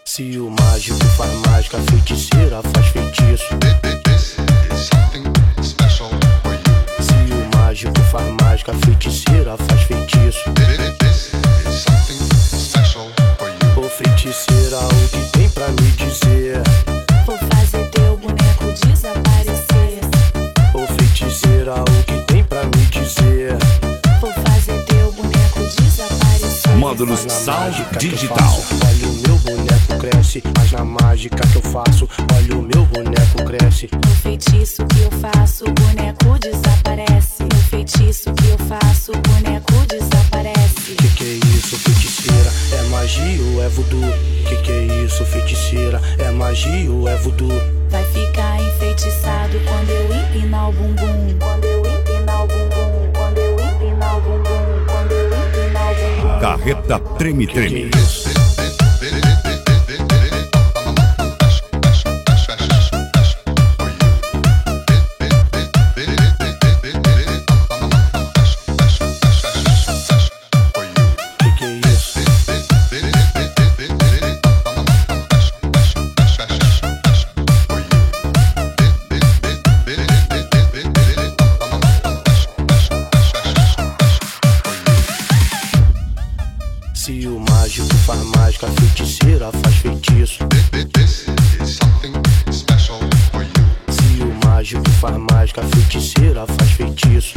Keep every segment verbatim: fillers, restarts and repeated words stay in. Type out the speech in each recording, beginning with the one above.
Se o mágico faz mágica, a feiticeira faz feitiço. Se o mágico faz mágica, a feiticeira faz feitiço. Ô feiticeira, o que tem pra me dizer? Vou fazer teu boneco desaparecer. Ô feiticeira, o que tem pra me dizer? Vou fazer teu boneco desaparecer. Módulos Sound Digital. Olha o meu boneco cresce, mas na mágica que eu faço, olha o meu boneco cresce. No feitiço que eu faço, o boneco desaparece. No feitiço que eu faço, o boneco desaparece. Que que é isso, feiticeira? É magia ou é voodoo? Que que é isso, feiticeira? É magia ou é voodoo? Vai ficar enfeitiçado quando eu empinar o bumbum. Quando eu empinar o bumbum. Quando eu empinar o bumbum. Quando eu empinar o bumbum. Carreta Treme Que Treme. que é isso? Se o mágico faz mágica, a feiticeira faz feitiço. Se o mágico faz mágica, a feiticeira faz feitiço.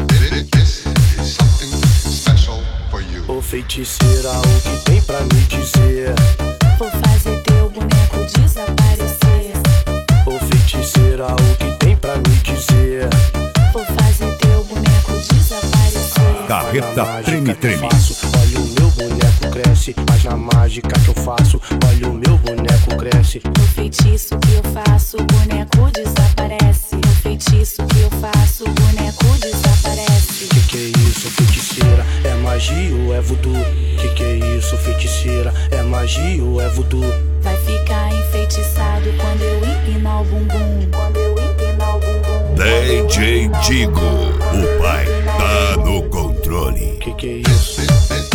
Ô feiticeira, o que tem pra me dizer? Vou fazer teu boneco desaparecer. Ô feiticeira, o que tem pra me dizer? Vou fazer teu boneco desaparecer. Carreta Treme Treme. Olha o meu boneco cresce, mas na mágica que eu faço, olha o meu boneco cresce. No feitiço que eu faço, o boneco desaparece. No feitiço que eu faço, o boneco desaparece. Que que é isso, feiticeira? É magia ou é voodoo? Que que é isso, feiticeira? É magia ou é voodoo? Vai ficar enfeitiçado quando eu empinar o bumbum. Quando eu empinar o bumbum. D J Digo, o pai tá no controle. Que que é isso?